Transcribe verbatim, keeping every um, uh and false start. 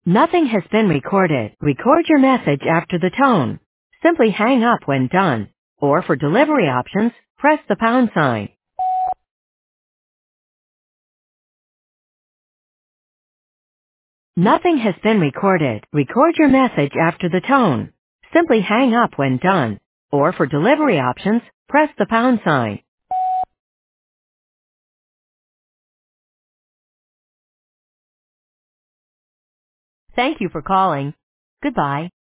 Nothing has been recorded. Record your message after the tone. Simply hang up when done. Or for delivery options, press the pound sign. Nothing has been recorded. Record your message after the tone. Simply hang up when done. Or for delivery options, press the pound sign. Thank you for calling. Goodbye.